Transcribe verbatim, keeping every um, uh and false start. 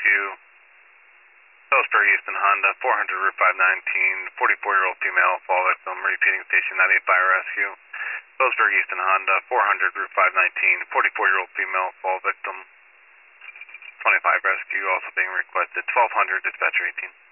Rescue, Phillipsburg Easton Honda, four hundred Route five nineteen, forty-four-year-old female, fall victim, repeating station nine eight Fire Rescue. Phillipsburg Easton Honda, four hundred Route five nineteen, forty-four-year-old female, fall victim, twenty-five Rescue, also being requested, twelve hundred, dispatcher eighteen.